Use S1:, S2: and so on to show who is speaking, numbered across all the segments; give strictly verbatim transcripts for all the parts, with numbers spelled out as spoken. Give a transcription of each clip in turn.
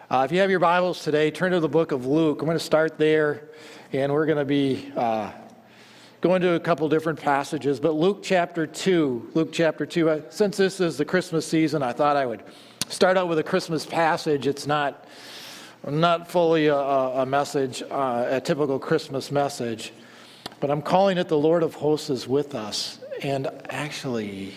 S1: Uh, if you have your Bibles today, turn to the book of Luke. I'm going to start there, and we're going to be uh, going to a couple different passages. But Luke chapter two, Luke chapter two, uh, since this is the Christmas season, I thought I would start out with a Christmas passage. It's not, not fully a, a message, uh, a typical Christmas message, but I'm calling it "The Lord of Hosts is with us." And actually,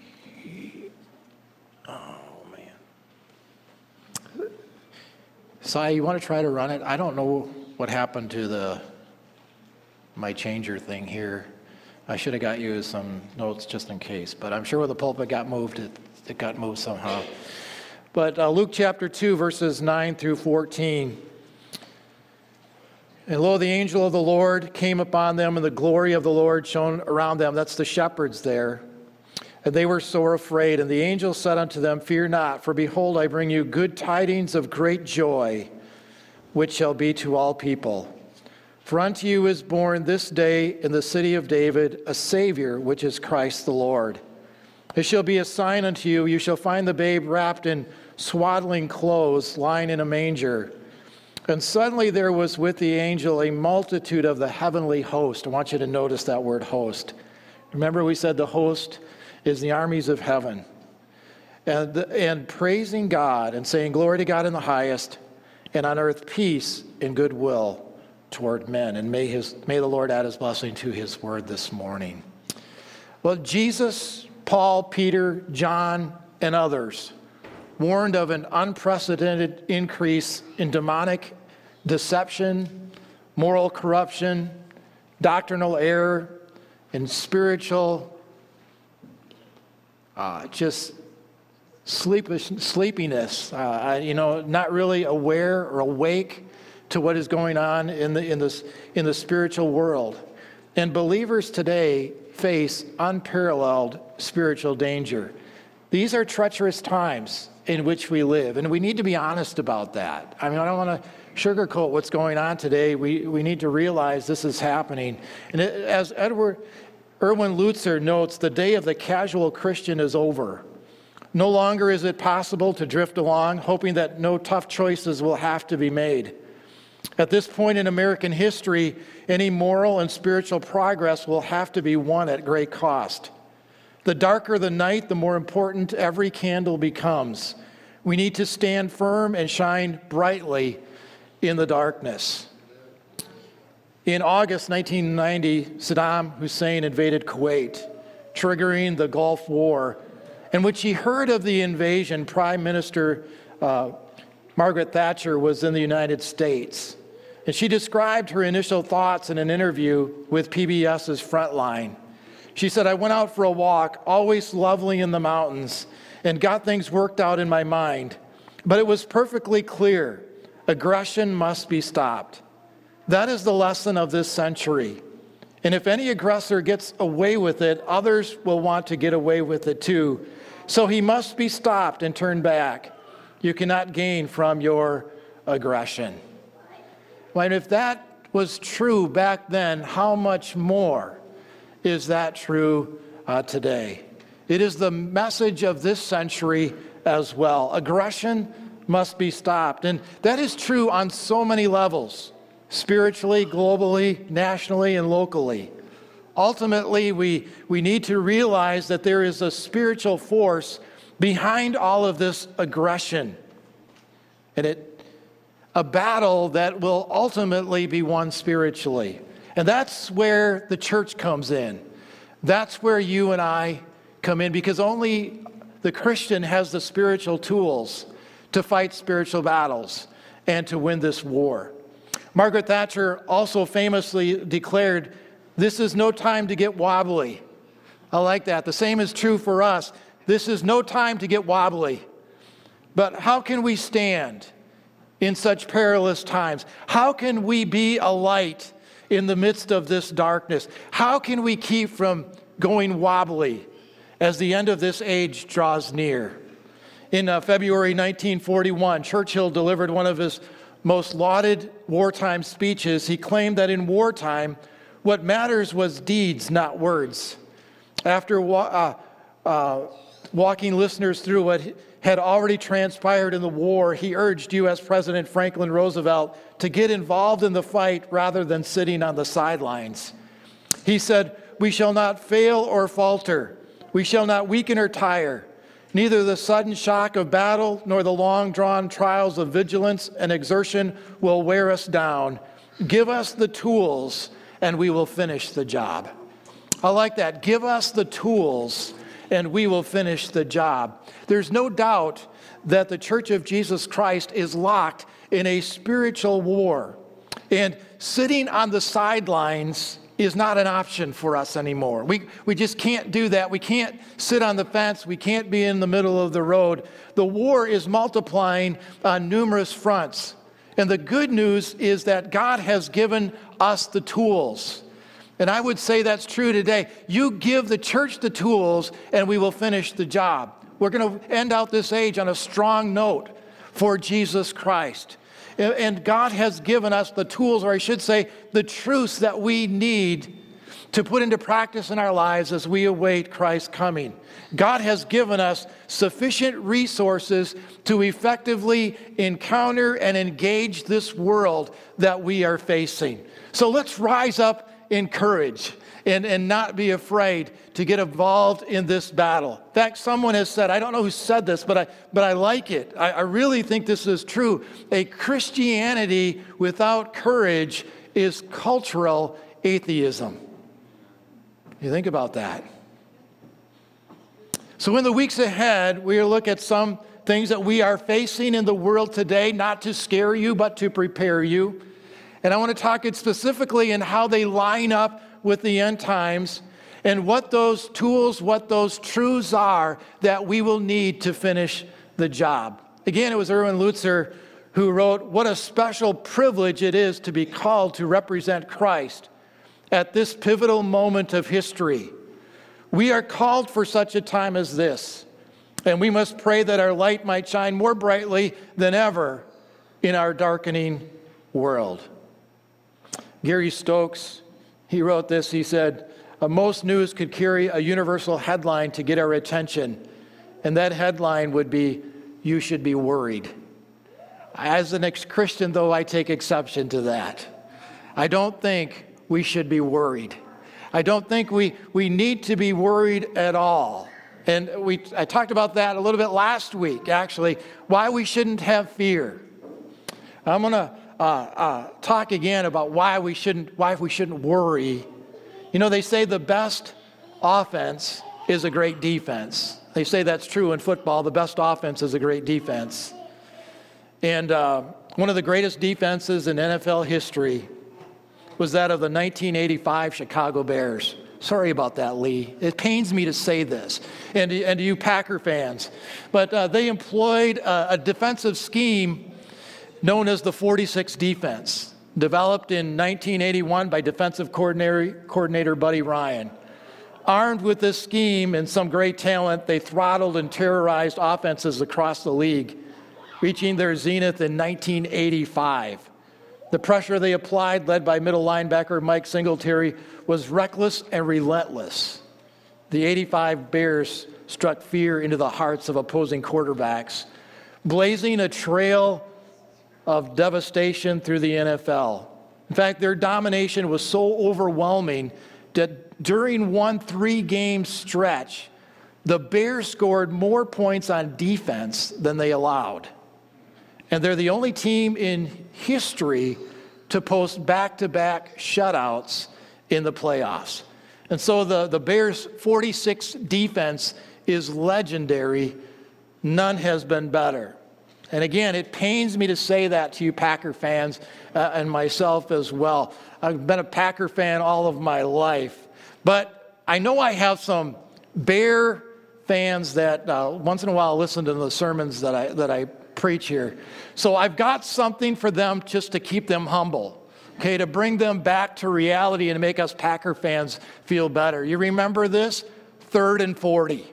S1: Sai, you want to try to run it? I don't know what happened to the my changer thing here. I should have got you some notes just in case, but I'm sure when the pulpit got moved, it, it got moved somehow. But uh, Luke chapter two, verses nine through fourteen. And lo, the angel of the Lord came upon them, and the glory of the Lord shone around them. That's the shepherds there. And they were sore afraid. And the angel said unto them, Fear not, for behold, I bring you good tidings of great joy, which shall be to all people. For unto you is born this day in the city of David a Savior, which is Christ the Lord. It shall be a sign unto you, you shall find the babe wrapped in swaddling clothes, lying in a manger. And suddenly there was with the angel a multitude of the heavenly host. I want you to notice that word host. Remember we said the host is the armies of heaven, and, and praising God and saying, Glory to God in the highest, and on earth peace and goodwill toward men. And may his may the Lord add his blessing to his word this morning. Well, Jesus, Paul, Peter, John, and others warned of an unprecedented increase in demonic deception, moral corruption, doctrinal error, and spiritual Uh, just sleepish, sleepiness, uh, you know, not really aware or awake to what is going on in the in this in the spiritual world. And believers today face unparalleled spiritual danger. These are treacherous times in which we live, and we need to be honest about that. I mean, I don't want to sugarcoat what's going on today. We we need to realize this is happening. And it, as Edward Erwin Lutzer notes, the day of the casual Christian is over. No longer is it possible to drift along, hoping that no tough choices will have to be made. At this point in American history, any moral and spiritual progress will have to be won at great cost. The darker the night, the more important every candle becomes. We need to stand firm and shine brightly in the darkness. In August nineteen ninety, Saddam Hussein invaded Kuwait, triggering the Gulf War. And when she heard of the invasion, Prime Minister uh, Margaret Thatcher was in the United States. And she described her initial thoughts in an interview with P B S's Frontline. She said, I went out for a walk, always lovely in the mountains, and got things worked out in my mind. But it was perfectly clear, aggression must be stopped. That is the lesson of this century. And if any aggressor gets away with it, others will want to get away with it too. So he must be stopped and turned back. You cannot gain from your aggression. Well, and if that was true back then, how much more is that true uh, today? It is the message of this century as well. Aggression must be stopped. And that is true on so many levels. Spiritually, globally, nationally, and locally. Ultimately, we, we need to realize that there is a spiritual force behind all of this aggression. And it, a battle that will ultimately be won spiritually. And that's where the church comes in. That's where you and I come in, because only the Christian has the spiritual tools to fight spiritual battles and to win this war. Margaret Thatcher also famously declared, this is no time to get wobbly. I like that. The same is true for us. This is no time to get wobbly. But how can we stand in such perilous times? How can we be a light in the midst of this darkness? How can we keep from going wobbly as the end of this age draws near? In uh, February nineteen forty-one, Churchill delivered one of his most lauded wartime speeches. He claimed that in wartime, what matters was deeds, not words. After wa- uh, uh, walking listeners through what had already transpired in the war, he urged U S President Franklin Roosevelt to get involved in the fight rather than sitting on the sidelines. He said, "We shall not fail or falter. We shall not weaken or tire. Neither the sudden shock of battle nor the long-drawn trials of vigilance and exertion will wear us down. Give us the tools, and we will finish the job." I like that. Give us the tools, and we will finish the job. There's no doubt that the Church of Jesus Christ is locked in a spiritual war. And sitting on the sidelines is not an option for us anymore. We, we just can't do that. We can't sit on the fence. We can't be in the middle of the road. The war is multiplying on numerous fronts. And the good news is that God has given us the tools. And I would say that's true today. You give the church the tools, and we will finish the job. We're going to end out this age on a strong note for Jesus Christ. And God has given us the tools, or I should say, the truths that we need to put into practice in our lives as we await Christ's coming. God has given us sufficient resources to effectively encounter and engage this world that we are facing. So let's rise up in courage and, and not be afraid to get involved in this battle. In fact, someone has said, I don't know who said this, but I, but I like it. I, I really think this is true. A Christianity without courage is cultural atheism. You think about that. So in the weeks ahead, we will look at some things that we are facing in the world today, not to scare you, but to prepare you. And I want to talk it specifically in how they line up with the end times and what those tools, what those truths are that we will need to finish the job. Again, it was Erwin Lutzer who wrote, "What a special privilege it is to be called to represent Christ at this pivotal moment of history. We are called for such a time as this, and we must pray that our light might shine more brightly than ever in our darkening world." Gary Stokes, he wrote this, he said, "Most news could carry a universal headline to get our attention, and that headline would be, 'You should be worried.' As an ex-Christian, though, I take exception to that. I don't think we should be worried. I don't think we, we need to be worried at all. And we I talked about that a little bit last week, actually, why we shouldn't have fear. I'm going to uh, uh, talk again about why we shouldn't why we shouldn't worry. You know, they say the best offense is a great defense. They say that's true in football. The best offense is a great defense. And uh, one of the greatest defenses in N F L history was that of the nineteen eighty-five Chicago Bears. Sorry about that, Lee. It pains me to say this, and, and to you Packer fans. But uh, they employed a, a defensive scheme known as the forty-six defense, developed in nineteen eighty-one by defensive coordinator, coordinator Buddy Ryan. Armed with this scheme and some great talent, they throttled and terrorized offenses across the league, reaching their zenith in nineteen eighty-five. The pressure they applied, led by middle linebacker Mike Singletary, was reckless and relentless. The eighty-five Bears struck fear into the hearts of opposing quarterbacks, blazing a trail of devastation through the N F L. In fact, their domination was so overwhelming that during one three-game stretch, the Bears scored more points on defense than they allowed. And they're the only team in history to post back-to-back shutouts in the playoffs. And so the, the Bears' forty-six defense is legendary. None has been better. And again, it pains me to say that to you Packer fans uh, and myself as well. I've been a Packer fan all of my life. But I know I have some Bear fans that uh, once in a while listen to the sermons that I that I preach here. So I've got something for them just to keep them humble, okay, to bring them back to reality and to make us Packer fans feel better. You remember this? Third and forty.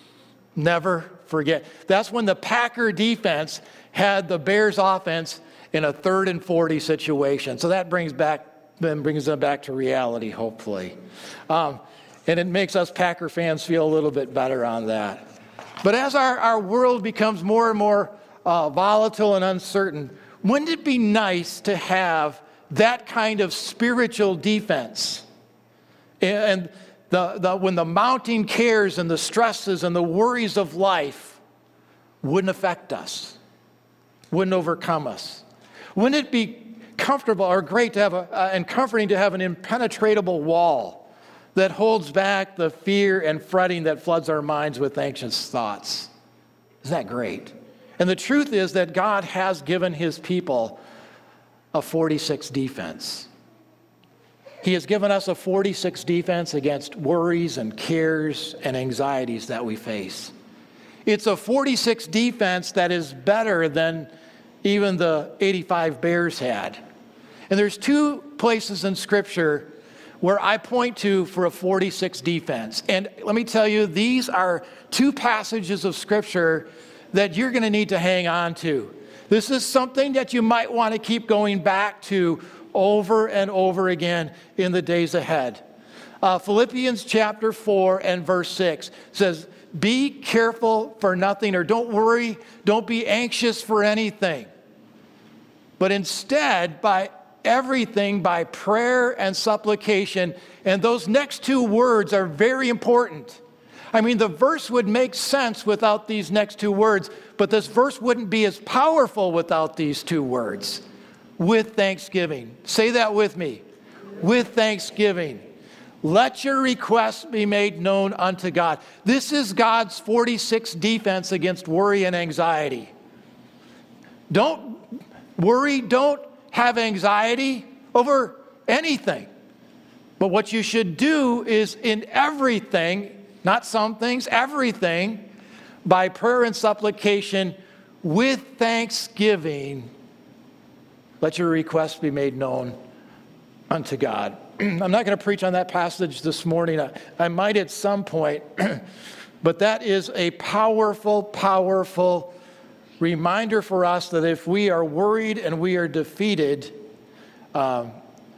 S1: Never forget. That's when the Packer defense had the Bears offense in a third and forty situation. So that brings back then brings them back to reality, hopefully. Um, and it makes us Packer fans feel a little bit better on that. But as our, our world becomes more and more uh, volatile and uncertain, wouldn't it be nice to have that kind of spiritual defense? And the, the, when the mounting cares and the stresses and the worries of life wouldn't affect us, wouldn't overcome us. Wouldn't it be comfortable or great to have a, uh, and comforting to have an impenetrable wall that holds back the fear and fretting that floods our minds with anxious thoughts? Isn't that great? And the truth is that God has given his people a forty-six defense. He has given us a forty-six defense against worries and cares and anxieties that we face. It's a forty-six defense that is better than even the eighty-five Bears had. And there's two places in Scripture where I point to for a forty-six defense. And let me tell you, these are two passages of Scripture that you're going to need to hang on to. This is something that you might want to keep going back to over and over again in the days ahead. Uh, Philippians chapter four and verse six says, be careful for nothing, or don't worry, don't be anxious for anything. But instead, by everything, by prayer and supplication, and those next two words are very important. I mean, the verse would make sense without these next two words, but this verse wouldn't be as powerful without these two words. With thanksgiving. Say that with me. With thanksgiving. Let your requests be made known unto God. This is God's forty-six defense against worry and anxiety. Don't worry, don't have anxiety over anything. But what you should do is in everything, not some things, everything, by prayer and supplication, with thanksgiving, let your requests be made known unto God. I'm not going to preach on that passage this morning. I, I might at some point, but that is a powerful, powerful reminder for us that if we are worried and we are defeated, um,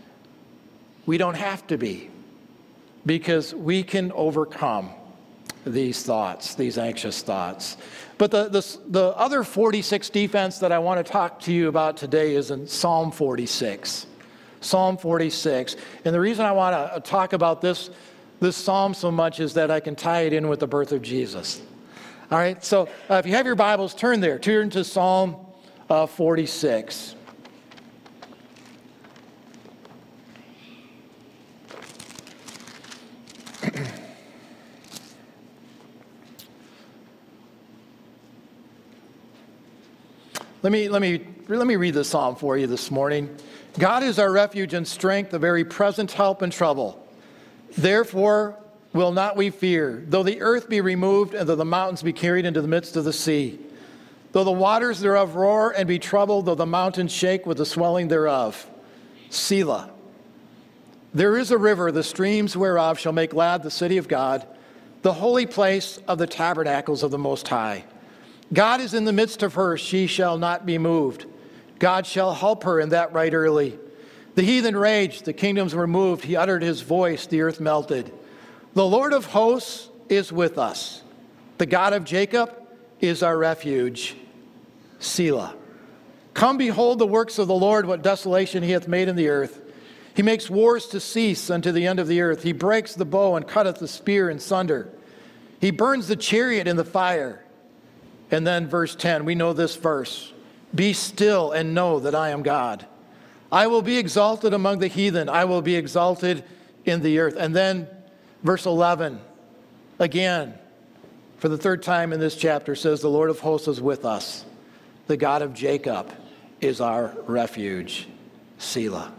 S1: we don't have to be, because we can overcome these thoughts, these anxious thoughts. But the, the, the other forty-six defense that I want to talk to you about today is in Psalm forty-six. Psalm forty-six. And the reason I want to talk about this, this psalm so much is that I can tie it in with the birth of Jesus. All right, so uh, if you have your Bibles, turn there. Turn to Psalm uh, forty-six. Let me, let me, let me read the psalm for you this morning. God is our refuge and strength, a very present help in trouble. Therefore will not we fear, though the earth be removed and though the mountains be carried into the midst of the sea. Though the waters thereof roar and be troubled, though the mountains shake with the swelling thereof. Selah. There is a river, the streams whereof shall make glad the city of God, the holy place of the tabernacles of the Most High. God is in the midst of her, she shall not be moved. God shall help her in that right early. The heathen raged, the kingdoms were moved, he uttered his voice, the earth melted. The Lord of hosts is with us. The God of Jacob is our refuge. Selah. Come behold the works of the Lord, what desolation he hath made in the earth. He makes wars to cease unto the end of the earth. He breaks the bow and cutteth the spear in sunder. He burns the chariot in the fire. And then verse ten, we know this verse. Be still and know that I am God. I will be exalted among the heathen. I will be exalted in the earth. And then verse eleven, again, for the third time in this chapter, says the Lord of hosts is with us. The God of Jacob is our refuge. Selah.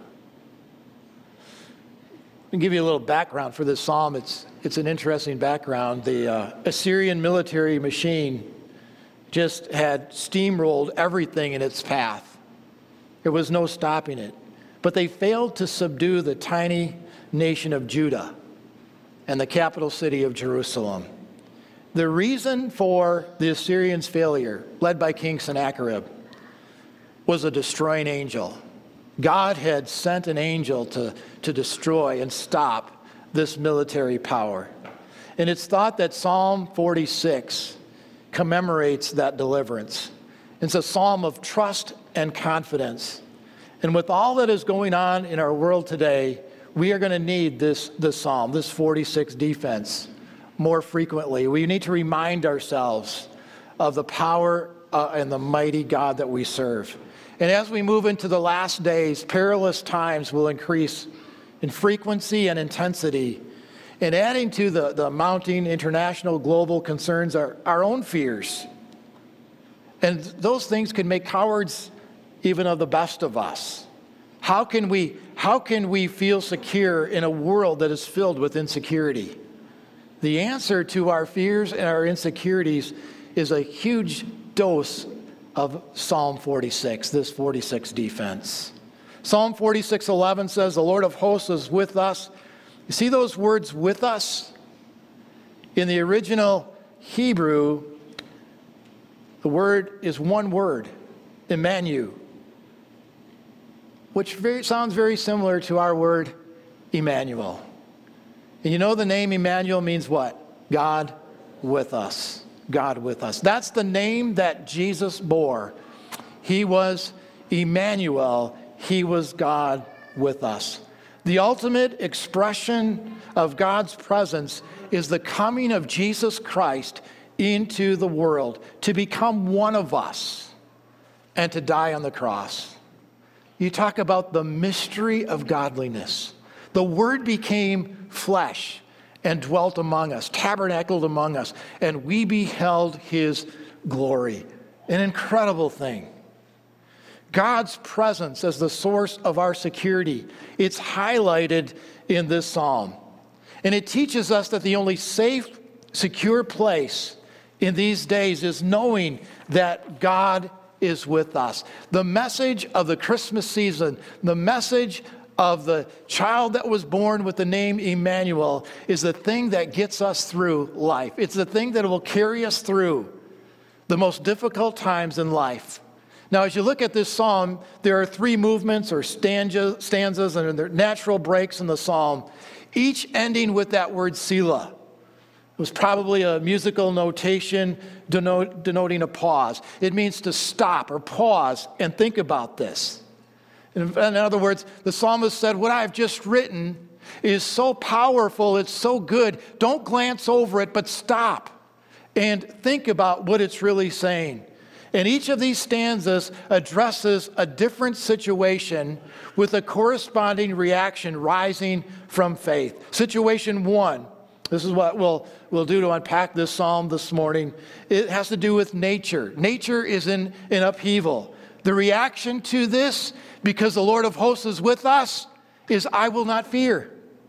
S1: I'll give you a little background for this psalm. It's, it's an interesting background. The uh, Assyrian military machine just had steamrolled everything in its path. There was no stopping it. But they failed to subdue the tiny nation of Judah and the capital city of Jerusalem. The reason for the Assyrians' failure, led by King Sennacherib, was a destroying angel. God had sent an angel to, to destroy and stop this military power. And it's thought that Psalm forty-six commemorates that deliverance. It's a psalm of trust and confidence. And with all that is going on in our world today, we are going to need this, this psalm, this forty-six defense, more frequently. We need to remind ourselves of the power uh, and the mighty God that we serve. And as we move into the last days, perilous times will increase in frequency and intensity. And adding to the, the mounting international global concerns are our own fears. And those things can make cowards even of the best of us. How can we, how can we feel secure in a world that is filled with insecurity? The answer to our fears and our insecurities is a huge dose of Psalm forty-six, this forty-six defense. Psalm forty-six eleven says, the Lord of hosts is with us. You see those words, with us? In the original Hebrew, the word is one word, Emmanuel, which very, sounds very similar to our word, Emmanuel. And you know the name Emmanuel means what? God with us. God with us. That's the name that Jesus bore. He was Emmanuel. He was God with us. The ultimate expression of God's presence is the coming of Jesus Christ into the world to become one of us and to die on the cross. You talk about the mystery of godliness. The Word became flesh and dwelt among us, tabernacled among us, and we beheld His glory. An incredible thing. God's presence as the source of our security. It's highlighted in this psalm. And it teaches us that the only safe, secure place in these days is knowing that God is with us. The message of the Christmas season, the message of the child that was born with the name Emmanuel is the thing that gets us through life. It's the thing that will carry us through the most difficult times in life. Now, as you look at this psalm, there are three movements or stanzas and there are natural breaks in the psalm, each ending with that word Selah. It was probably a musical notation denote, denoting a pause. It means to stop or pause and think about this. In, in other words, the psalmist said, what I've just written is so powerful, it's so good, don't glance over it, but stop and think about what it's really saying. And each of these stanzas addresses a different situation with a corresponding reaction rising from faith. Situation one, this is what we'll, we'll do to unpack this psalm this morning. It has to do with nature. Nature is in, in upheaval. The reaction to this, because the Lord of hosts is with us, is I will not fear.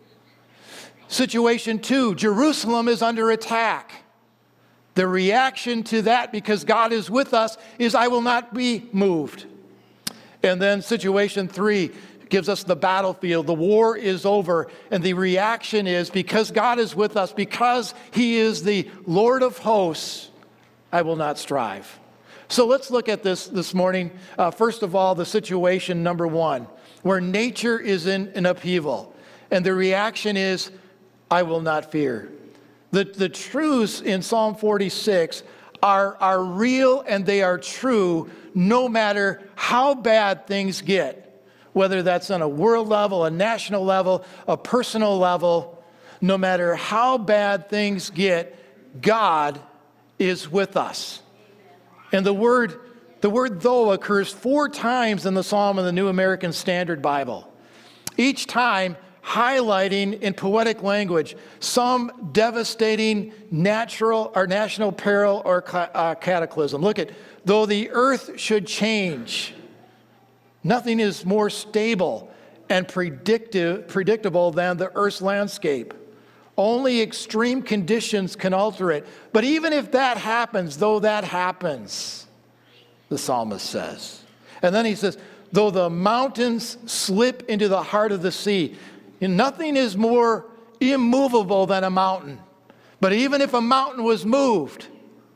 S1: Situation two, Jerusalem is under attack. The reaction to that, because God is with us, is I will not be moved. And then situation three gives us the battlefield. The war is over. And the reaction is, because God is with us, because He is the Lord of hosts, I will not strive. So let's look at this this morning. Uh, first of all, the situation number one, where nature is in an upheaval. And the reaction is, I will not fear. The, the truths in Psalm forty-six are, are real and they are true no matter how bad things get, whether that's on a world level, a national level, a personal level. No matter how bad things get, God is with us. And the word, the word though occurs four times in the Psalm in the New American Standard Bible. Each time highlighting in poetic language some devastating natural or national peril or uh, cataclysm. Look at, though the earth should change, nothing is more stable and predictive, predictable than the earth's landscape. Only extreme conditions can alter it. But even if that happens, though that happens, the psalmist says. And then he says, though the mountains slip into the heart of the sea, and nothing is more immovable than a mountain. But even if a mountain was moved,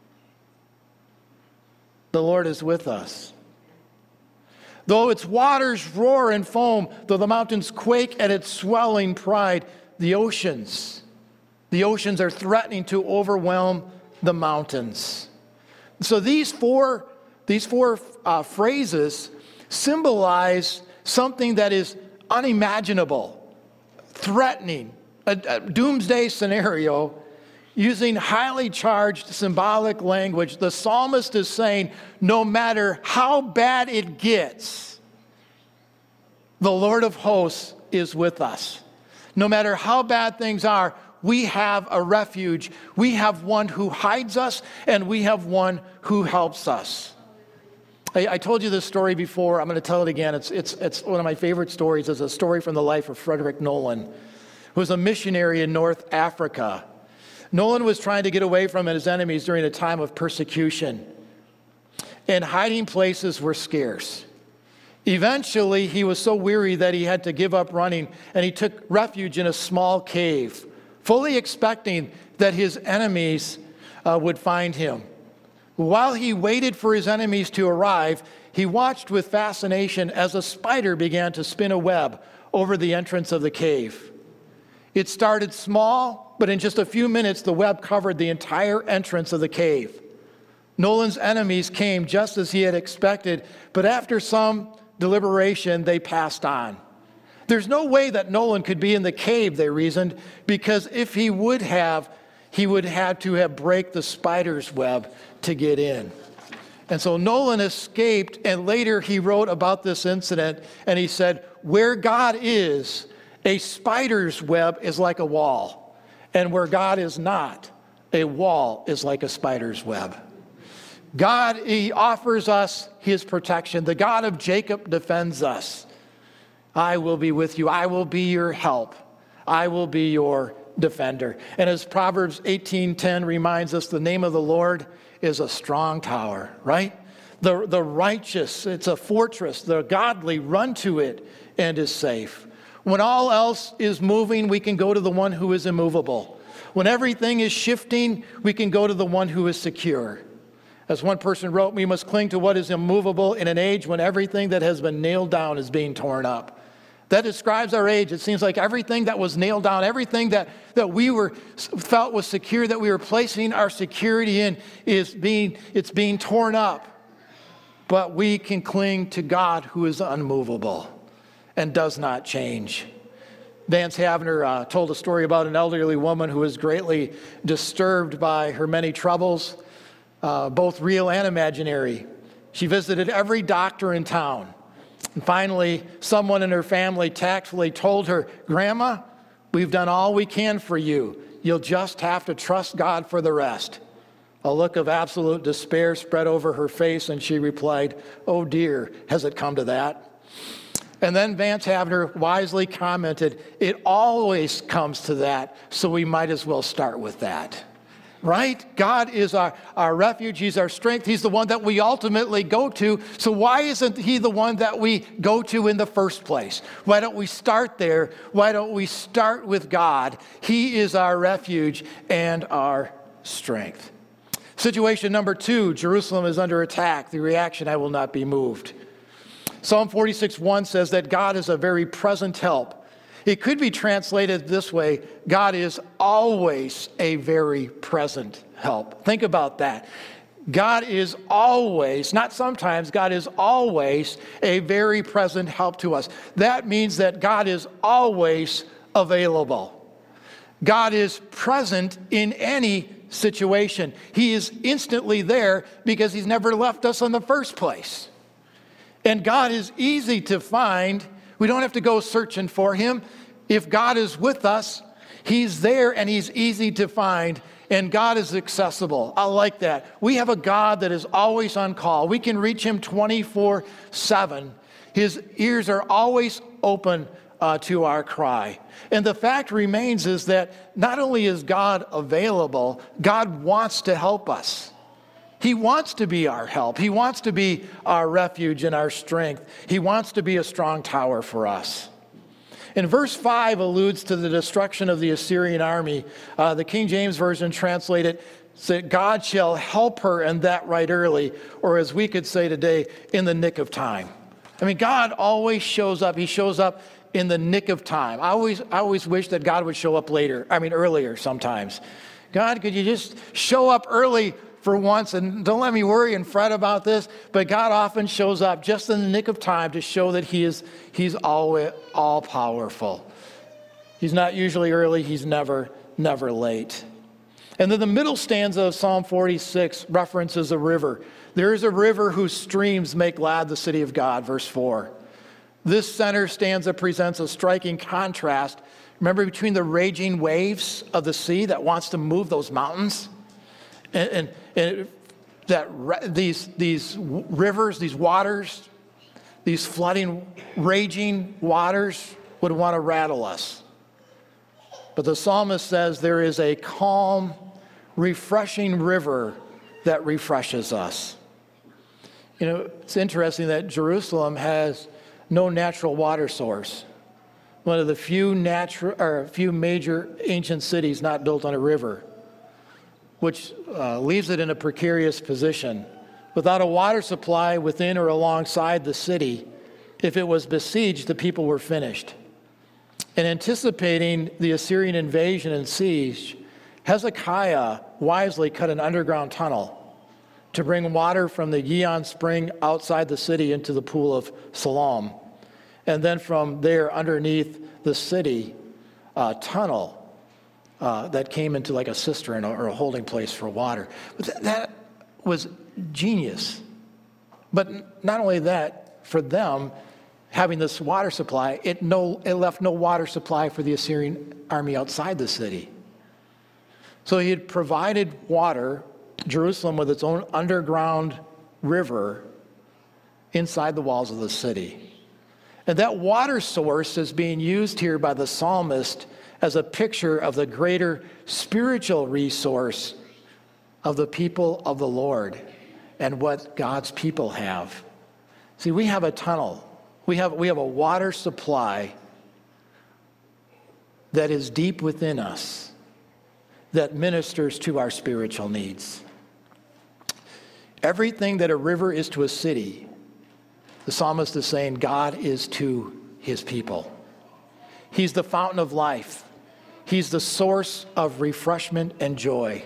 S1: the Lord is with us. Though its waters roar and foam, though the mountains quake at its swelling pride, the oceans, the oceans are threatening to overwhelm the mountains. So these four, these four uh, phrases symbolize something that is unimaginable, threatening, a, a doomsday scenario. Using highly charged symbolic language, the psalmist is saying, no matter how bad it gets, the Lord of hosts is with us. No matter how bad things are, we have a refuge. We have one who hides us, and we have one who helps us. I, I told you this story before. I'm going to tell it again. It's, it's, it's one of my favorite stories. It's a story from the life of Frederick Nolan, who was a missionary in North Africa. Nolan was trying to get away from his enemies during a time of persecution, and hiding places were scarce. Eventually, he was so weary that he had to give up running, and he took refuge in a small cave, fully expecting that his enemies uh, would find him. While he waited for his enemies to arrive, he watched with fascination as a spider began to spin a web over the entrance of the cave. It started small, but in just a few minutes, the web covered the entire entrance of the cave. Nolan's enemies came just as he had expected, but after some deliberation, they passed on. There's no way that Nolan could be in the cave, they reasoned, because if he would have, he would have to have break the spider's web to get in. And so Nolan escaped, and later he wrote about this incident, and he said, where God is, a spider's web is like a wall. And where God is not, a wall is like a spider's web. God, he offers us his protection. The God of Jacob defends us. I will be with you. I will be your help. I will be your defender. And as Proverbs eighteen ten reminds us, the name of the Lord is a strong tower, right? The, the righteous, it's a fortress. The godly run to it and is safe. When all else is moving, we can go to the one who is immovable. When everything is shifting, we can go to the one who is secure. As one person wrote, we must cling to what is immovable in an age when everything that has been nailed down is being torn up. That describes our age. It seems like everything that was nailed down, everything that, that we were felt was secure, that we were placing our security in, is being, it's being torn up. But we can cling to God who is unmovable and does not change. Vance Havner uh, told a story about an elderly woman who was greatly disturbed by her many troubles, uh, both real and imaginary. She visited every doctor in town. And finally, someone in her family tactfully told her, Grandma, we've done all we can for you. You'll just have to trust God for the rest. A look of absolute despair spread over her face, and she replied, oh dear, has it come to that? And then Vance Havner wisely commented, it always comes to that, so we might as well start with that. Right? God is our, our refuge. He's our strength. He's the one that we ultimately go to. So why isn't he the one that we go to in the first place? Why don't we start there? Why don't we start with God? He is our refuge and our strength. Situation number two, Jerusalem is under attack. The reaction, I will not be moved. Psalm forty-six one says that God is a very present help. It could be translated this way, God is always a very present help. Think about that. God is always, not sometimes, God is always a very present help to us. That means that God is always available. God is present in any situation. He is instantly there because he's never left us in the first place. And God is easy to find. We don't have to go searching for him. If God is with us, he's there and he's easy to find. And God is accessible. I like that. We have a God that is always on call. We can reach him twenty-four seven. His ears are always open uh, to our cry. And the fact remains is that not only is God available, God wants to help us. He wants to be our help. He wants to be our refuge and our strength. He wants to be a strong tower for us. And verse five alludes to the destruction of the Assyrian army. Uh, the King James Version translated, that God shall help her, and that right early, or as we could say today, in the nick of time. I mean, God always shows up. He shows up in the nick of time. I always, I always wish that God would show up later, I mean earlier sometimes. God, could you just show up early for once, and don't let me worry and fret about this, but God often shows up just in the nick of time to show that he is he's always all powerful. He's not usually early, he's never, never late. And then the middle stanza of Psalm forty-six references a river. There is a river whose streams make glad the city of God, verse four. This center stanza presents a striking contrast, remember, between the raging waves of the sea that wants to move those mountains, and, and, and that these, these rivers, these waters, these flooding, raging waters would want to rattle us. But the psalmist says there is a calm, refreshing river that refreshes us. You know, it's interesting that Jerusalem has no natural water source. One of the few natural or few major ancient cities not built on a river, which uh, leaves it in a precarious position. Without a water supply within or alongside the city, if it was besieged, the people were finished. And anticipating the Assyrian invasion and siege, Hezekiah wisely cut an underground tunnel to bring water from the Gihon spring outside the city into the pool of Siloam. And then from there, underneath the city, a tunnel uh, that came into like a cistern or a holding place for water. But th- that was genius. But not only that, for them, having this water supply, it, no, it left no water supply for the Assyrian army outside the city. So he had provided water, Jerusalem with its own underground river inside the walls of the city. And that water source is being used here by the psalmist as a picture of the greater spiritual resource of the people of the Lord and what God's people have. See, we have a tunnel. We have, we have a water supply that is deep within us that ministers to our spiritual needs. Everything that a river is to a city, the psalmist is saying God is to his people. He's the fountain of life. He's the source of refreshment and joy.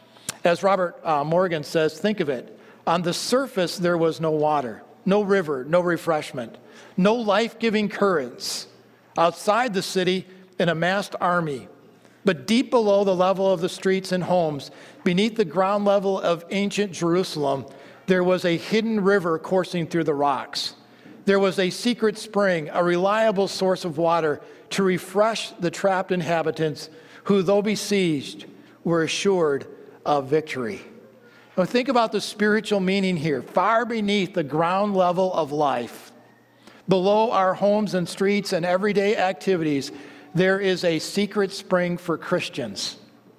S1: As Robert uh, Morgan says, think of it. On the surface, there was no water, no river, no refreshment, no life-giving currents. Outside the city, an amassed army. But deep below the level of the streets and homes, beneath the ground level of ancient Jerusalem, there was a hidden river coursing through the rocks. There was a secret spring, a reliable source of water to refresh the trapped inhabitants who, though besieged, were assured of victory. Now think about the spiritual meaning here. Far beneath the ground level of life, below our homes and streets and everyday activities, there is a secret spring for Christians,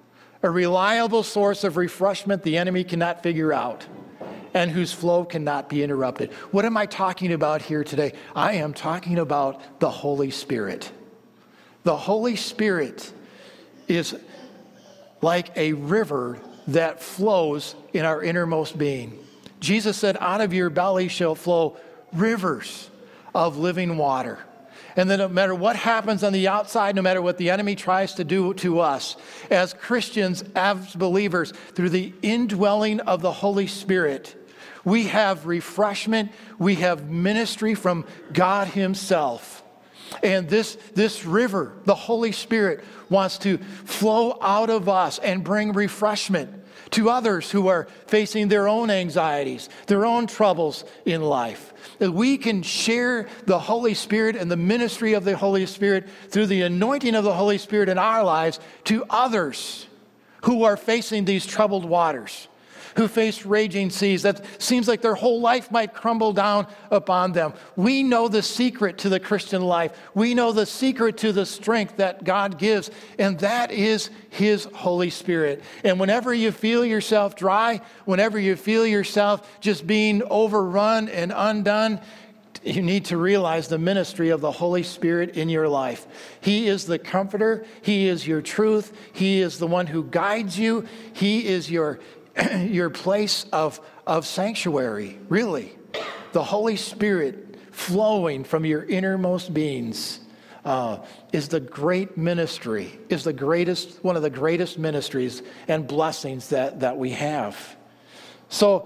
S1: a reliable source of refreshment the enemy cannot figure out and whose flow cannot be interrupted. What am I talking about here today? I am talking about the Holy Spirit. The Holy Spirit is like a river that flows in our innermost being. Jesus said, out of your belly shall flow rivers of living water. And then no matter what happens on the outside, no matter what the enemy tries to do to us, as Christians, as believers, through the indwelling of the Holy Spirit, we have refreshment, we have ministry from God himself. And this, this river, the Holy Spirit, wants to flow out of us and bring refreshment to others who are facing their own anxieties, their own troubles in life. That we can share the Holy Spirit and the ministry of the Holy Spirit through the anointing of the Holy Spirit in our lives to others who are facing these troubled waters, who face raging seas that seems like their whole life might crumble down upon them. We know the secret to the Christian life. We know the secret to the strength that God gives, and that is his Holy Spirit. And whenever you feel yourself dry, whenever you feel yourself just being overrun and undone, you need to realize the ministry of the Holy Spirit in your life. He is the comforter. He is your truth. He is the one who guides you. He is your your place of, of sanctuary, really. The Holy Spirit flowing from your innermost beings uh, is the great ministry, is the greatest, one of the greatest ministries and blessings that, that we have. So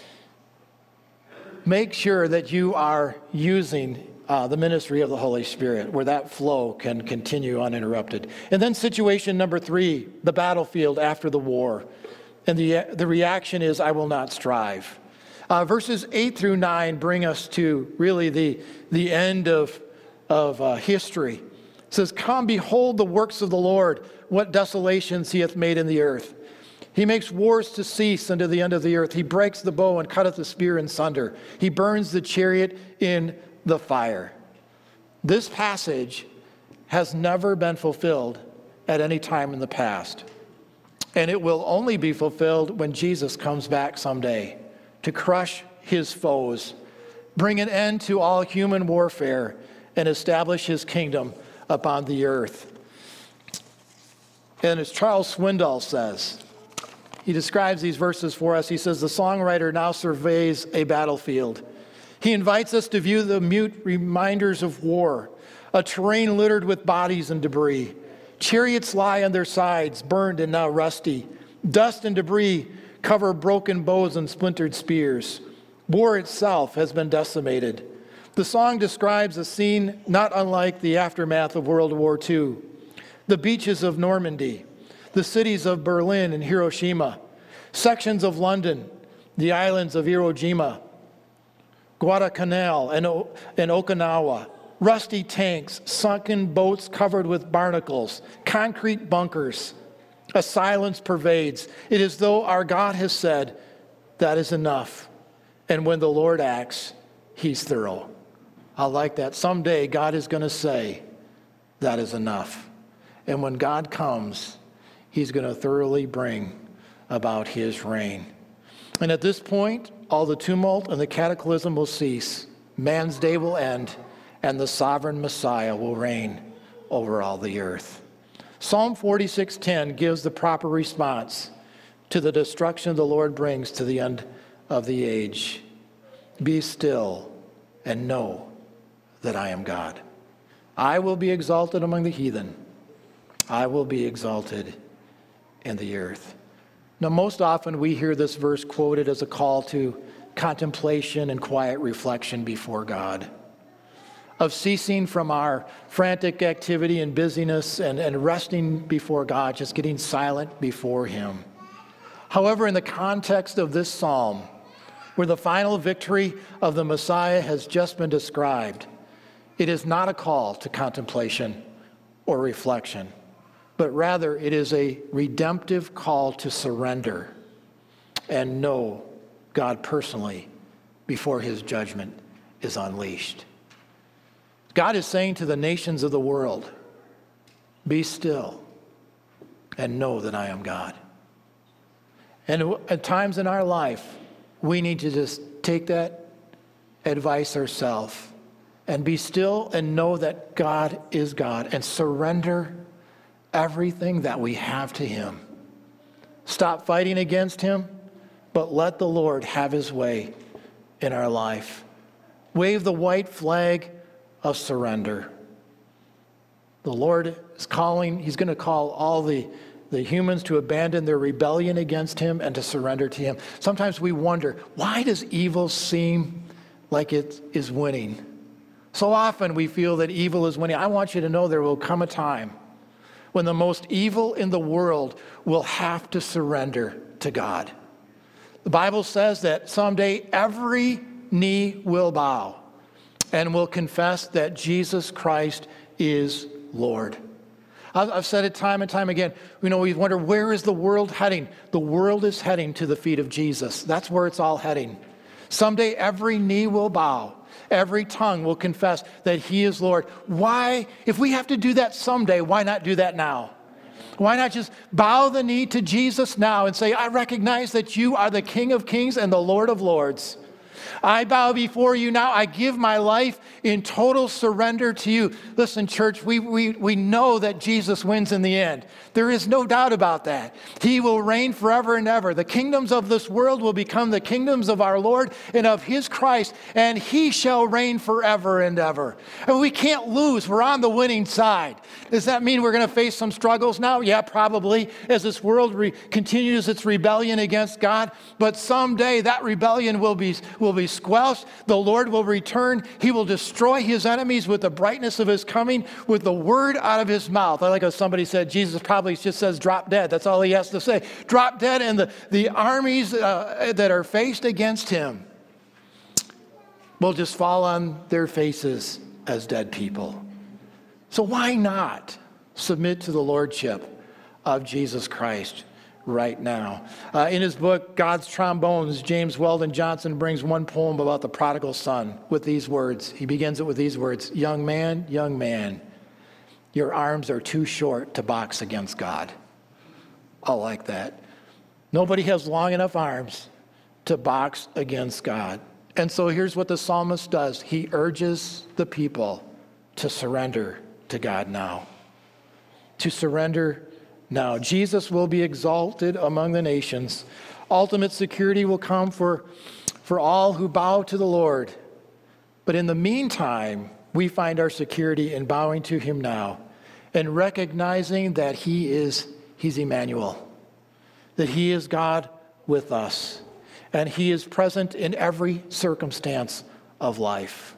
S1: make sure that you are using uh, the ministry of the Holy Spirit, where that flow can continue uninterrupted. And then situation number three, the battlefield after the war. And the, the reaction is, I will not strive. Uh, verses eight through nine bring us to really the, the end of, of uh, history. It says, come, behold the works of the Lord, what desolations he hath made in the earth. He makes wars to cease unto the end of the earth. He breaks the bow and cutteth the spear in sunder. He burns the chariot in the fire. This passage has never been fulfilled at any time in the past. And it will only be fulfilled when Jesus comes back someday to crush his foes, bring an end to all human warfare, and establish his kingdom upon the earth. And as Charles Swindoll says, he describes these verses for us. He says, the songwriter now surveys a battlefield. He invites us to view the mute reminders of war, a terrain littered with bodies and debris. Chariots lie on their sides, burned and now rusty. Dust and debris cover broken bows and splintered spears. War itself has been decimated. The song describes a scene not unlike the aftermath of World War Two. The beaches of Normandy, the cities of Berlin and Hiroshima, sections of London, the islands of Iwo Jima, Guadalcanal and, o- and Okinawa, rusty tanks, sunken boats covered with barnacles, concrete bunkers. A silence pervades. It is though our God has said, that is enough. And when the Lord acts, he's thorough. I like that. Someday God is going to say, that is enough. And when God comes, he's going to thoroughly bring about his reign. And at this point, all the tumult and the cataclysm will cease. Man's day will end, and the sovereign Messiah will reign over all the earth. Psalm forty-six ten gives the proper response to the destruction the Lord brings to the end of the age. Be still and know that I am God. I will be exalted among the heathen. I will be exalted in the earth. Now, most often we hear this verse quoted as a call to contemplation and quiet reflection before God, of ceasing from our frantic activity and busyness and, and resting before God, just getting silent before him. However, in the context of this psalm, where the final victory of the Messiah has just been described, it is not a call to contemplation or reflection, but rather it is a redemptive call to surrender and know God personally before his judgment is unleashed. God is saying to the nations of the world, be still and know that I am God. And at times in our life, we need to just take that advice ourselves and be still and know that God is God and surrender everything that we have to him. Stop fighting against him, but let the Lord have his way in our life. Wave the white flag of surrender. The Lord is calling, he's going to call all the, the humans to abandon their rebellion against him and to surrender to him. Sometimes we wonder, why does evil seem like it is winning? So often we feel that evil is winning. I want you to know there will come a time when the most evil in the world will have to surrender to God. The Bible says that someday every knee will bow and will confess that Jesus Christ is Lord. I've said it time and time again. You know, we wonder, where is the world heading? The world is heading to the feet of Jesus. That's where it's all heading. Someday every knee will bow. Every tongue will confess that he is Lord. Why, if we have to do that someday, why not do that now? Why not just bow the knee to Jesus now and say, I recognize that you are the King of Kings and the Lord of Lords. I bow before you now. I give my life in total surrender to you. Listen, church, we, we, we know that Jesus wins in the end. There is no doubt about that. He will reign forever and ever. The kingdoms of this world will become the kingdoms of our Lord and of his Christ, and he shall reign forever and ever. And we can't lose. We're on the winning side. Does that mean we're going to face some struggles now? Yeah, probably, as this world re- continues its rebellion against God. But someday that rebellion will be, will be squelched. The Lord will return. He will destroy his enemies with the brightness of his coming, with the word out of his mouth. I like how somebody said, Jesus probably just says drop dead. That's all he has to say. Drop dead, and the, the armies uh, that are faced against him will just fall on their faces as dead people. So why not submit to the lordship of Jesus Christ right now? Uh, in his book, God's Trombones, James Weldon Johnson brings one poem about the prodigal son with these words. He begins it with these words: young man, young man, your arms are too short to box against God. I like that. Nobody has long enough arms to box against God. And so here's what the psalmist does. He urges the people to surrender to God now. To surrender now. Jesus will be exalted among the nations. Ultimate security will come for, for all who bow to the Lord. But in the meantime, we find our security in bowing to him now and recognizing that he is, he's Emmanuel, that he is God with us, and he is present in every circumstance of life.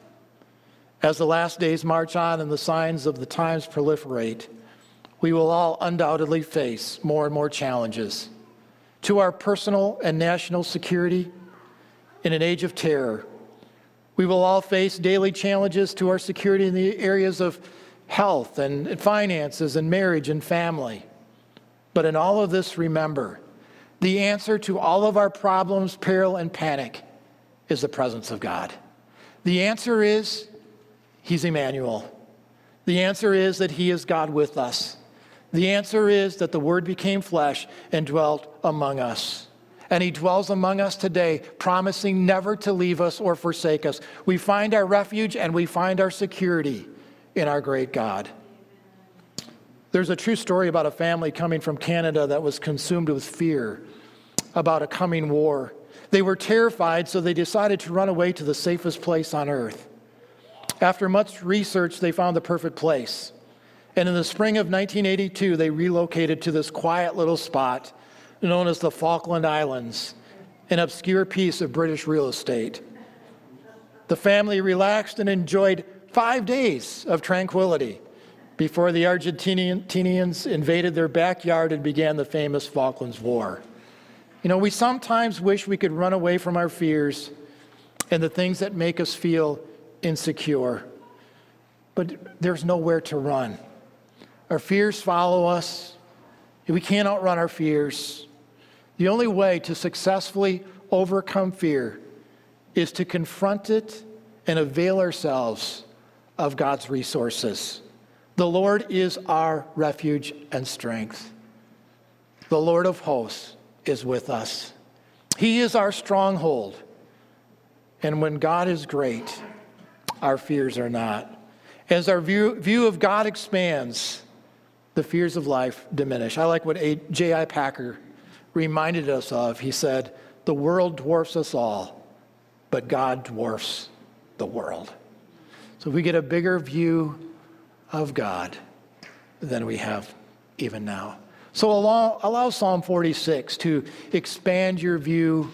S1: As the last days march on and the signs of the times proliferate, we will all undoubtedly face more and more challenges to our personal and national security in an age of terror. We will all face daily challenges to our security in the areas of health and finances and marriage and family. But in all of this, remember, the answer to all of our problems, peril, and panic is the presence of God. The answer is he's Emmanuel. The answer is that he is God with us. The answer is that the Word became flesh and dwelt among us. And he dwells among us today, promising never to leave us or forsake us. We find our refuge and we find our security in our great God. There's a true story about a family coming from Canada that was consumed with fear about a coming war. They were terrified, so they decided to run away to the safest place on earth. After much research, they found the perfect place. And in the spring of nineteen eighty-two, they relocated to this quiet little spot known as the Falkland Islands, an obscure piece of British real estate. The family relaxed and enjoyed five days of tranquility before the Argentinians invaded their backyard and began the famous Falklands War. You know, we sometimes wish we could run away from our fears and the things that make us feel insecure, but there's nowhere to run. Our fears follow us. We can't outrun our fears. The only way to successfully overcome fear is to confront it and avail ourselves of God's resources. The Lord is our refuge and strength. The Lord of hosts is with us. He is our stronghold. And when God is great, our fears are not. As our view, view of God expands, the fears of life diminish. I like what J I Packer reminded us of. He said, the world dwarfs us all, but God dwarfs the world. So if we get a bigger view of God than we have even now. So allow, allow Psalm forty-six to expand your view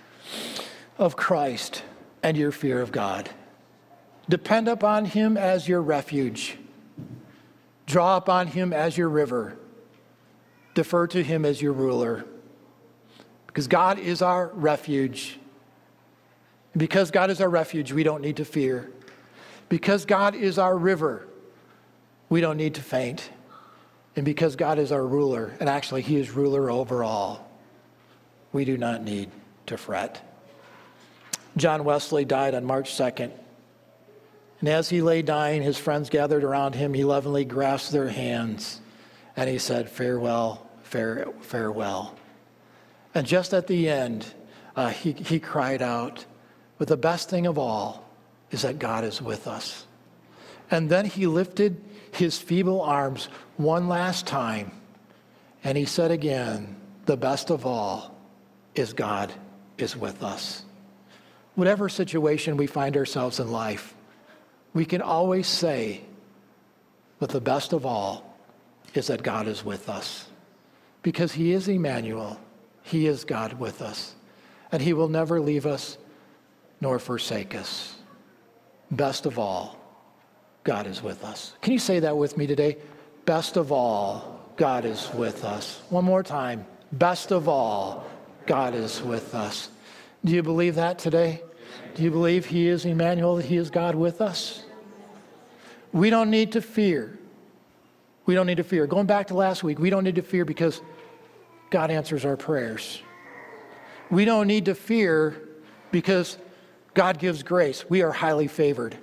S1: of Christ and your fear of God. Depend upon him as your refuge. Draw upon him as your river. Defer to him as your ruler. Because God is our refuge. And because God is our refuge, we don't need to fear. Because God is our river, we don't need to faint. And because God is our ruler, and actually he is ruler over all, we do not need to fret. John Wesley died on March second. And as he lay dying, his friends gathered around him. He lovingly grasped their hands, and he said, farewell, fare, farewell. And just at the end, uh, he, he cried out But the best thing of all is that God is with us. And then he lifted his feeble arms one last time, and he said again, the best of all is God is with us. Whatever situation we find ourselves in life, we can always say, but the best of all is that God is with us. Because he is Emmanuel. He is God with us. And he will never leave us nor forsake us. Best of all, God is with us. Can you say that with me today? Best of all, God is with us. One more time. Best of all, God is with us. Do you believe that today? Do you believe he is Emmanuel, that he is God with us? We don't need to fear. We don't need to fear. Going back to last week, we don't need to fear because God answers our prayers. We don't need to fear because God gives grace. We are highly favored.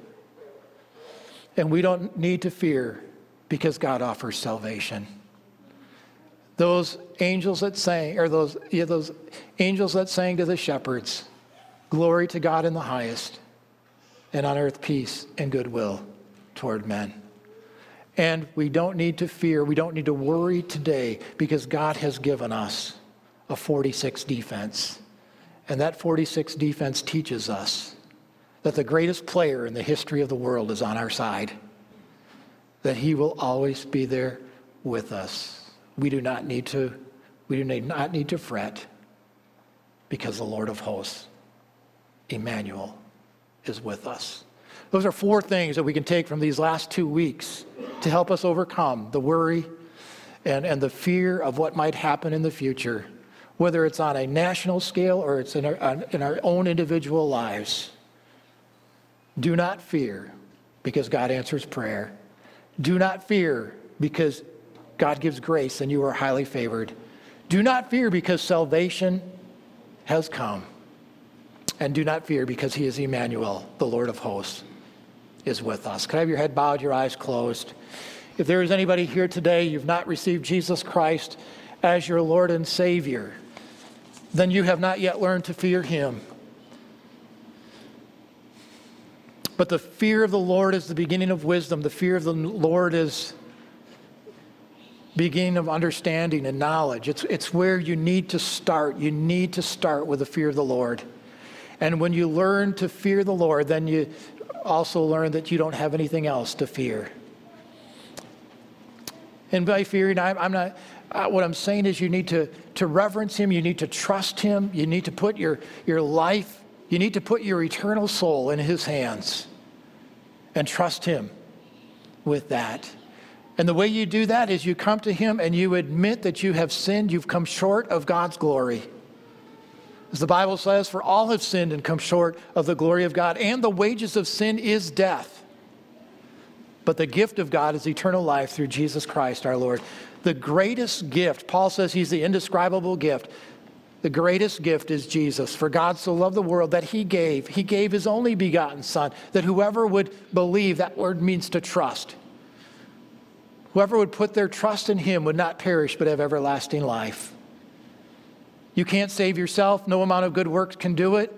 S1: And we don't need to fear because God offers salvation. Those angels that sang, or those, yeah, those angels that sang to the shepherds, glory to God in the highest, and on earth peace and goodwill toward men. And we don't need to fear, we don't need to worry today because God has given us a forty-six defense. And that forty-six defense teaches us that the greatest player in the history of the world is on our side, that he will always be there with us. We do not need to, we do not need to fret because the Lord of hosts, Emmanuel, is with us. Those are four things that we can take from these last two weeks to help us overcome the worry and, and the fear of what might happen in the future, whether it's on a national scale or it's in our, in our own individual lives. Do not fear because God answers prayer. Do not fear because God gives grace and you are highly favored. Do not fear because salvation has come. And do not fear because he is Emmanuel, the Lord of hosts, is with us. Could I have your head bowed, your eyes closed? If there is anybody here today, you've not received Jesus Christ as your Lord and Savior, then you have not yet learned to fear him. But the fear of the Lord is the beginning of wisdom. The fear of the Lord is beginning of understanding and knowledge. It's, it's where you need to start. You need to start with the fear of the Lord. And when you learn to fear the Lord, then you also learn that you don't have anything else to fear. And by fearing, I'm, I'm not, uh, what I'm saying is you need to, to reverence him. You need to trust him. You need to put your, your life, you need to put your eternal soul in his hands and trust him with that. And the way you do that is you come to him and you admit that you have sinned. You've come short of God's glory. As the Bible says, for all have sinned and come short of the glory of God. And the wages of sin is death. But the gift of God is eternal life through Jesus Christ our Lord. The greatest gift, Paul says he's the indescribable gift. The greatest gift is Jesus. For God so loved the world that he gave. He gave his only begotten Son, that whoever would believe, that word means to trust. Whoever would put their trust in him would not perish but have everlasting life. You can't save yourself. No amount of good works can do it.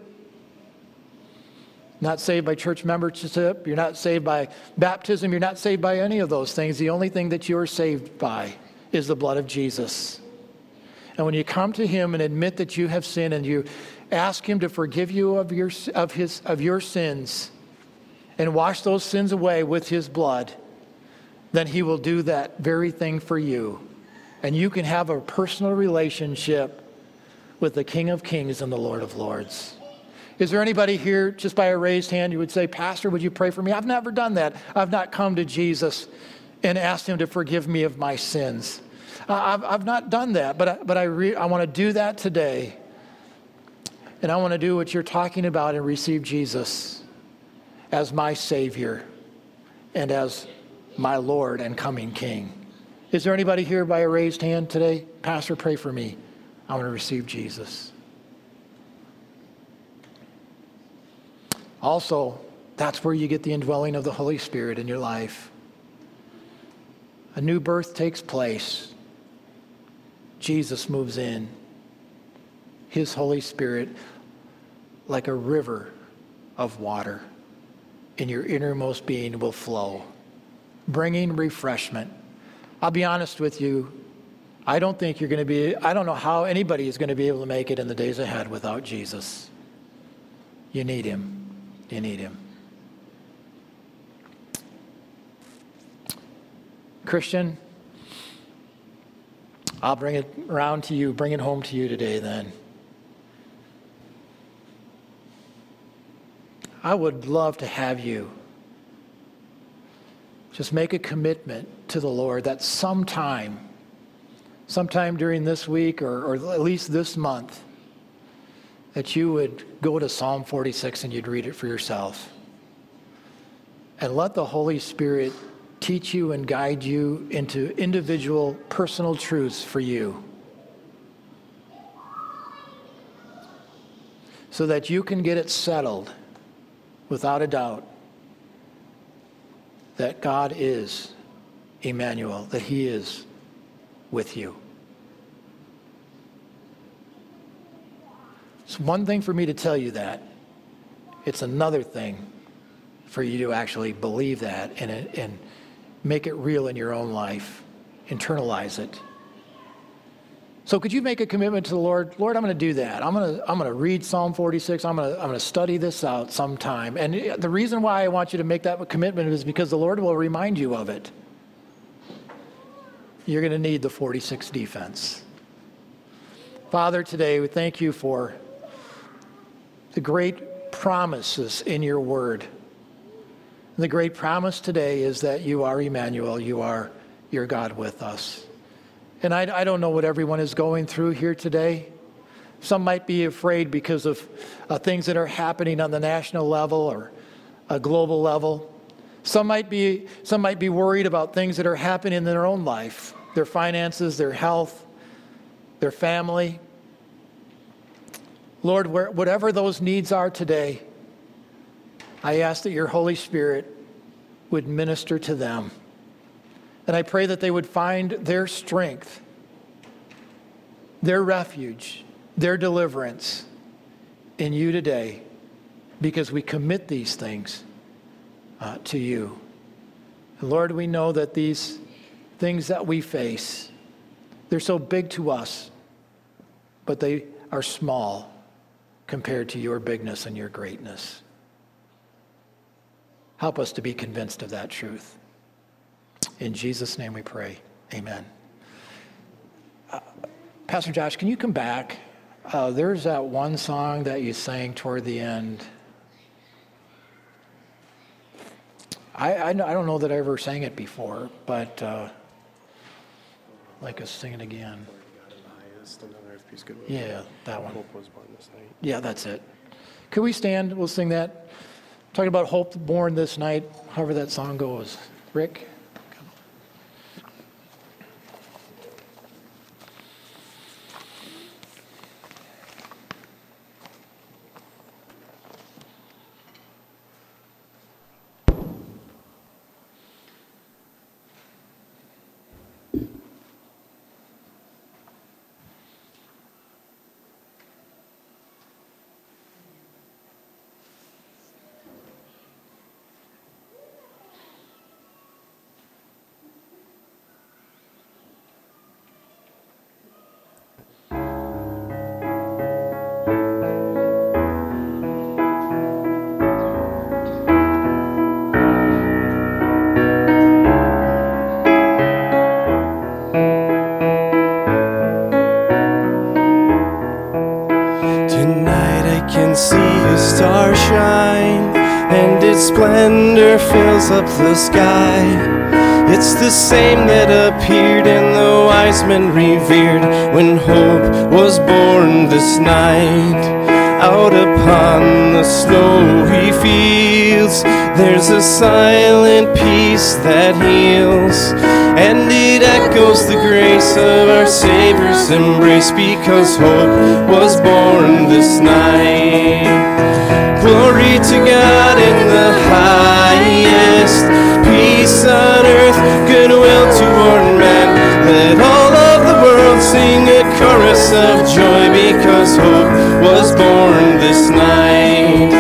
S1: Not saved by church membership. You're not saved by baptism. You're not saved by any of those things. The only thing that you are saved by is the blood of Jesus. And when you come to him and admit that you have sinned and you ask him to forgive you of your, of his, of your sins and wash those sins away with his blood, then he will do that very thing for you. And you can have a personal relationship with the King of Kings and the Lord of Lords. Is there anybody here, just by a raised hand, you would say, Pastor, would you pray for me? I've never done that. I've not come to Jesus and asked him to forgive me of my sins. Uh, I've, I've not done that, but I, but I, re, I want to do that today. And I want to do what you're talking about and receive Jesus as my Savior and as my Lord and coming King. Is there anybody here by a raised hand today? Pastor, pray for me. I want to receive Jesus. Also, that's where you get the indwelling of the Holy Spirit in your life. A new birth takes place. Jesus moves in. His Holy Spirit, like a river, of water in your innermost being will flow, bringing refreshment. I'll be honest with you, I don't think you're going to be, I don't know how anybody is going to be able to make it in the days ahead without Jesus. You need him. You need him. Christian, I'll bring it around to you, bring it home to you today then. I would love to have you just make a commitment to the Lord that sometime, sometime during this week or, or at least this month, that you would go to Psalm forty-six and you'd read it for yourself. And let the Holy Spirit teach you and guide you into individual personal truths for you, so that you can get it settled without a doubt that God is Emmanuel, that he is with you. It's one thing for me to tell you that. It's another thing for you to actually believe that and, and make it real in your own life. Internalize it. So could you make a commitment to the Lord? Lord, I'm going to do that. I'm going to I'm going to read Psalm forty-six. I'm going to I'm going to study this out sometime. And the reason why I want you to make that commitment is because the Lord will remind you of it. You're going to need the forty-six defense. Father, today we thank you for the great promises in your word. The great promise today is that you are Emmanuel. You are your God with us. And I, I don't know what everyone is going through here today. Some might be afraid because of uh, things that are happening on the national level or a global level. Some might be some might be worried about things that are happening in their own life, their finances, their health, their family. Lord, where, whatever those needs are today, I ask that your Holy Spirit would minister to them. And I pray that they would find their strength, their refuge, their deliverance in you today, because we commit these things uh, to you. And Lord, we know that these things that we face, they're so big to us, but they are small compared to your bigness and your greatness. Help us to be convinced of that truth. In Jesus' name we pray. Amen. Uh, Pastor Josh, can you come back? Uh, there's that one song that you sang toward the end. I, I, I don't know that I ever sang it before, but uh, I'd like us to sing it again. Yeah, that one. Yeah, that's it. Could we stand? We'll sing that. Talking about hope born this night, however that song goes. Rick?
S2: Star shine, and its splendor fills up the sky. It's the same that appeared and the wise men revered when hope was born this night. Out upon the snowy fields, there's a silent peace that heals, and it echoes the grace of our Savior's embrace, because hope was born this night. Glory to God in the highest, peace on earth, goodwill toward man. Let all of the world sing a chorus of joy, because hope was born this night. I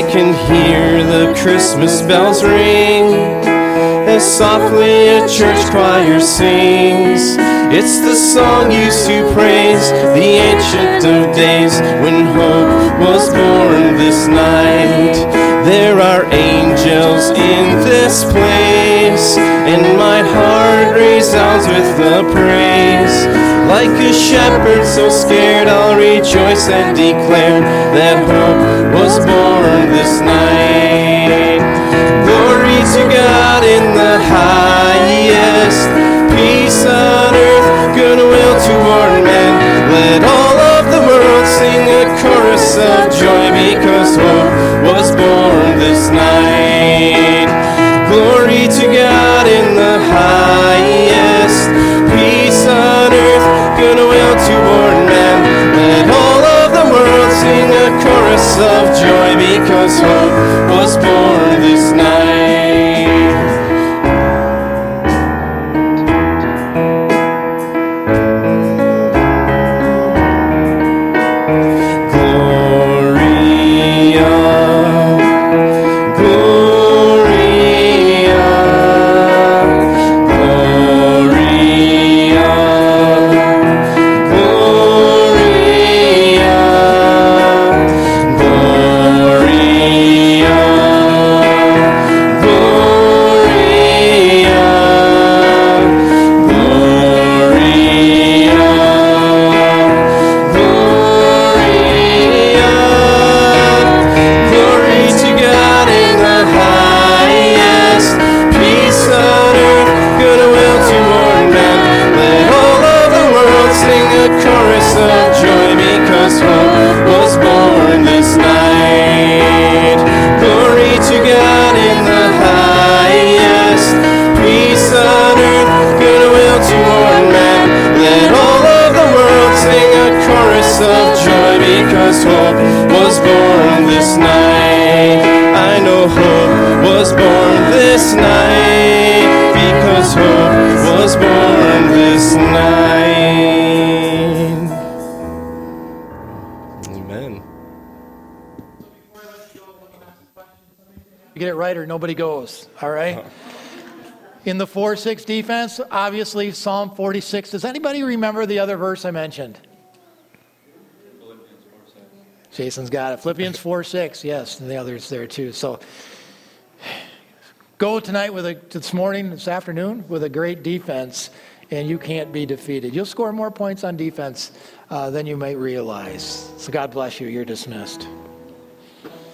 S2: can hear the Christmas bells ring as softly a church choir sings. It's the song used to praise the Ancient of Days when hope was born this night. There are angels in this place, and my heart resounds with the praise. Like a shepherd so scared, I'll rejoice and declare that hope was born this night. Glory to God in the highest, peace on earth, goodwill toward men. Let all of the world sing a chorus of joy, because hope was born this night. Glory to God in the highest, peace on earth, goodwill toward men. Let all of the world sing a chorus of joy, because hope was born this night.
S1: Nobody goes, all right? In the four six defense, obviously, Psalm forty-six. Does anybody remember the other verse I mentioned? Philippians four six. Jason's got it. Philippians four six, yes, and the others there too. So go tonight with a, this morning, this afternoon, with a great defense, and you can't be defeated. You'll score more points on defense uh, than you might realize. So God bless you. You're dismissed.